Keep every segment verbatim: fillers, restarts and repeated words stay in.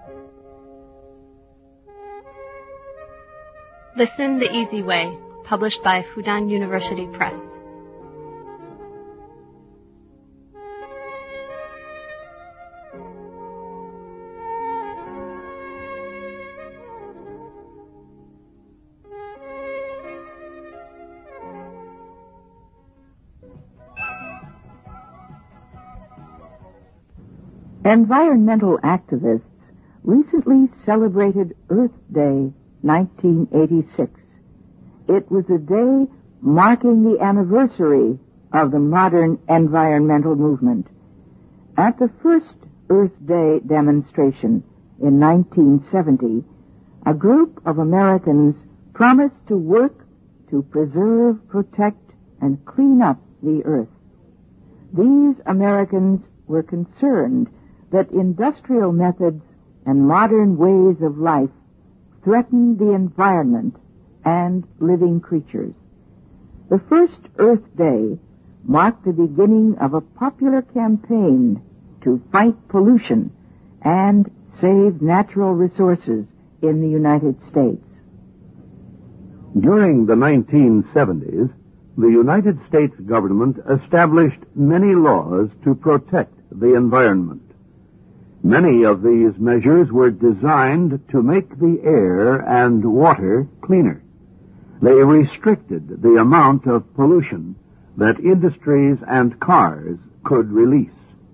Listen the Easy Way, published by Fudan University Press. Environmental activists recently celebrated Earth Day nineteen eighty-six. It was a day marking the anniversary of the modern environmental movement. At the first Earth Day demonstration in nineteen seventy, a group of Americans promised to work to preserve, protect, and clean up the Earth. These Americans were concerned that industrial methods and modern ways of life threatened the environment and living creatures. The first Earth Day marked the beginning of a popular campaign to fight pollution and save natural resources in the United States. During the nineteen seventies, the United States government established many laws to protect the environment. Many of these measures were designed to make the air and water cleaner. They restricted the amount of pollution that industries and cars could release.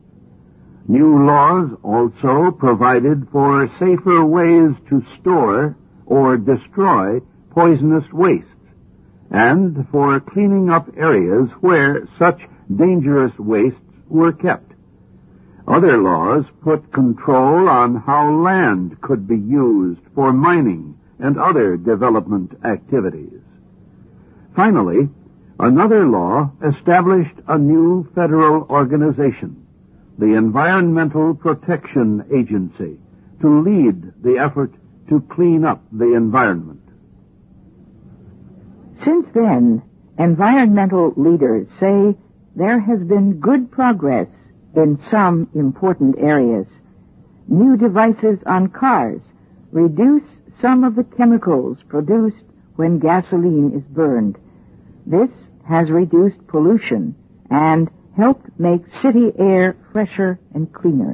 New laws also provided for safer ways to store or destroy poisonous wastes, and for cleaning up areas where such dangerous wastes were kept. Other laws put control on how land could be used for mining and other development activities. Finally, another law established a new federal organization, the Environmental Protection Agency, to lead the effort to clean up the environment. Since then, environmental leaders say there has been good progress in some important areas. New devices on cars reduce some of the chemicals produced when gasoline is burned. This has reduced pollution and helped make city air fresher and cleaner.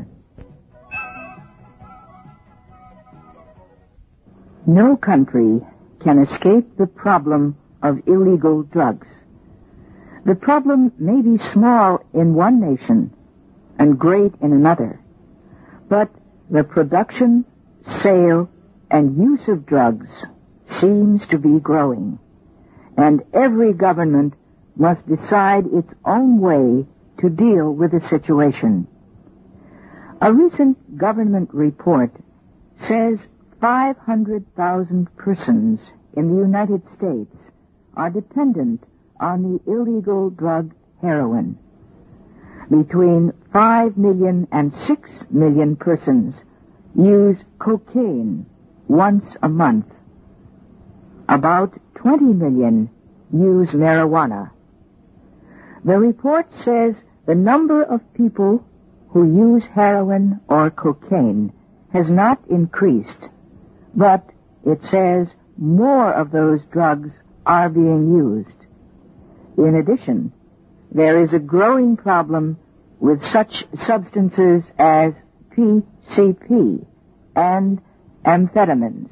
No country can escape the problem of illegal drugs. The problem may be small in one nation and great in another, but the production, sale, and use of drugs seems to be growing, and every government must decide its own way to deal with the situation. A recent government report says five hundred thousand persons in the United States are dependent on the illegal drug heroin. Between five million and six million persons use cocaine once a month. About twenty million use marijuana. The report says the number of people who use heroin or cocaine has not increased, but it says more of those drugs are being used. In addition, there is a growing problem with such substances as P C P and amphetamines.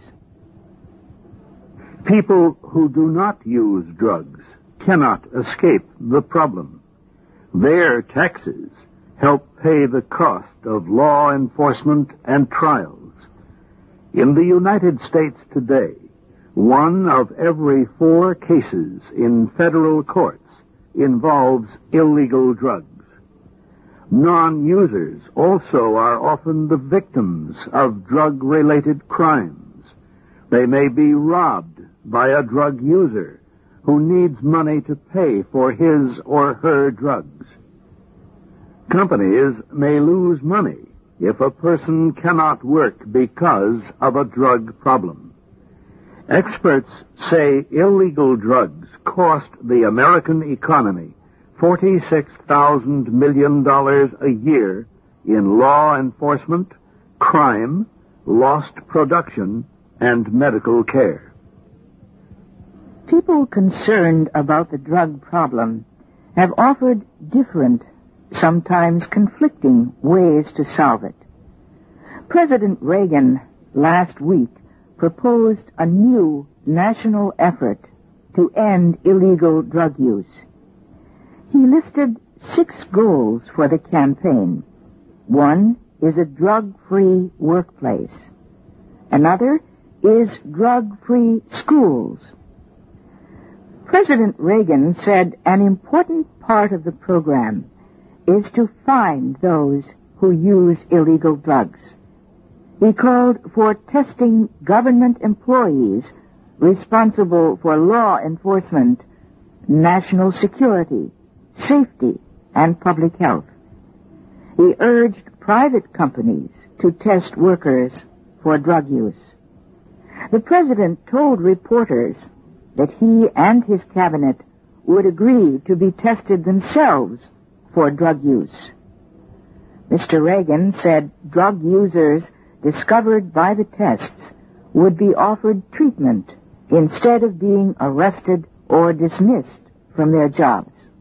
People who do not use drugs cannot escape the problem. Their taxes help pay the cost of law enforcement and trials. In the United States today, one of every four cases in federal courts involves illegal drugs. Non-users also are often the victims of drug-related crimes. They may be robbed by a drug user who needs money to pay for his or her drugs. Companies may lose money if a person cannot work because of a drug problem. Experts say illegal drugs cost the American economy forty-six thousand million dollars a year in law enforcement, crime, lost production, and medical care. People concerned about the drug problem have offered different, sometimes conflicting, ways to solve it. President Reagan last week proposed a new national effort to end illegal drug use. He listed six goals for the campaign. One is a drug-free workplace. Another is drug-free schools. President Reagan said an important part of the program is to find those who use illegal drugs. He called for testing government employees responsible for law enforcement, national security, safety, and public health. He urged private companies to test workers for drug use. The president told reporters that he and his cabinet would agree to be tested themselves for drug use. Mister Reagan said drug users discovered by the tests would be offered treatment instead of being arrested or dismissed from their jobs.